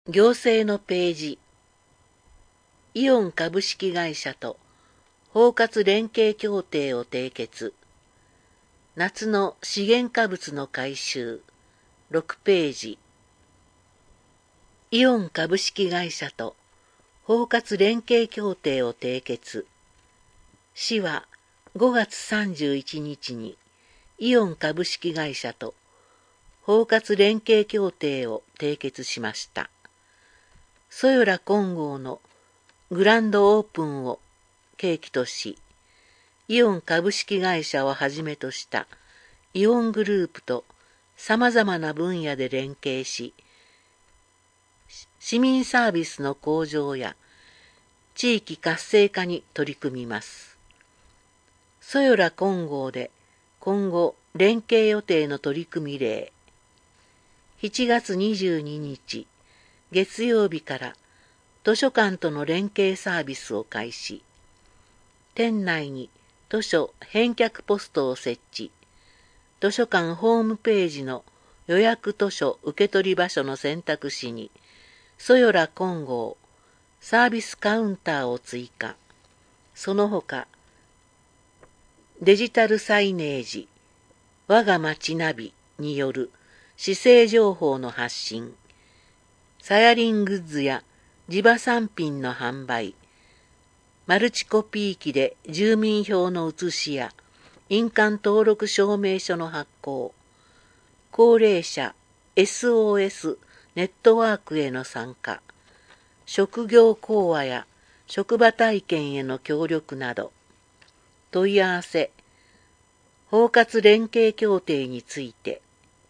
行政のページ。イオン株式会社と包括連携協定を締結。夏の資源化物の回収。6ページ。イオン株式会社と包括連携協定を締結。市は5月31日にイオン株式会社と包括連携協定を締結しました。そよら金剛のグランドオープンを契機とし、イオン株式会社をはじめとしたイオングループと様々な分野で連携し、市民サービスの向上や地域活性化に取り組みます。そよら金剛で今後連携予定の取り組み例。7月22日月曜日から図書館との連携サービスを開始。店内に図書返却ポストを設置。図書館ホームページの予約図書受取場所の選択肢に、そよら金剛サービスカウンターを追加。その他、デジタルサイネージ、我が町ナビによる市政情報の発信、サヤリングッズや地場産品の販売、マルチコピー機で住民票の写しや印鑑登録証明書の発行、高齢者 SOS ネットワークへの参加、職業講話や職場体験への協力など、問い合わせ、包括連携協定について、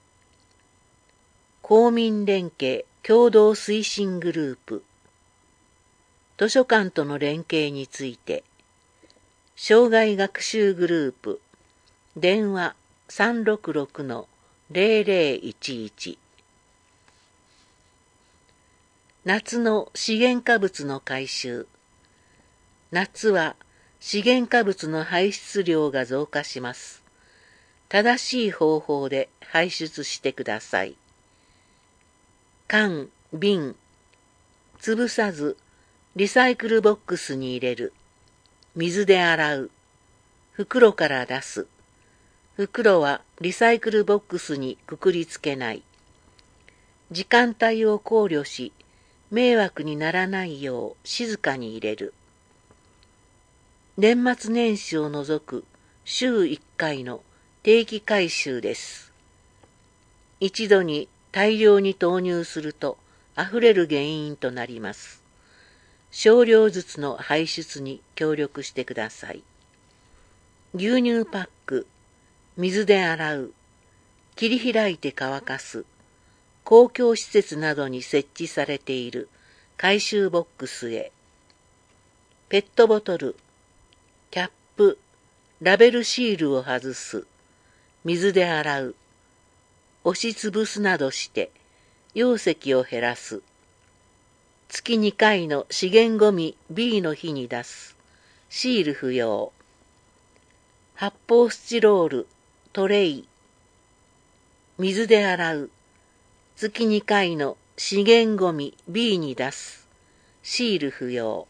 公民連携共同推進グループ、図書館との連携について、障害学習グループ、電話 366-0011。夏の資源化物の回収。夏は資源化物の排出量が増加します。正しい方法で排出してください。缶、瓶、潰さずリサイクルボックスに入れる。水で洗う。袋から出す。袋はリサイクルボックスにくくりつけない。時間帯を考慮し、迷惑にならないよう静かに入れる。年末年始を除く週1回の定期回収です。一度に大量に投入すると溢れる原因となります。少量ずつの排出に協力してください。牛乳パック、水で洗う、切り開いて乾かす、公共施設などに設置されている回収ボックスへ。ペットボトル、キャップ、ラベルシールを外す、水で洗う、押しつぶすなどして容積を減らす。月2回の資源ごみ B の日に出す。シール不要。発泡スチロール、トレイ。水で洗う。月2回の資源ごみ B に出す。シール不要。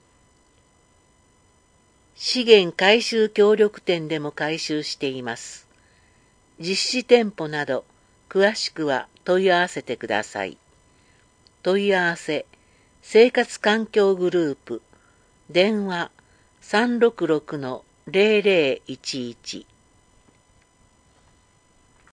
資源回収協力店でも回収しています。実施店舗など、詳しくは問い合わせてください。問い合わせ、生活環境グループ、電話 366-0011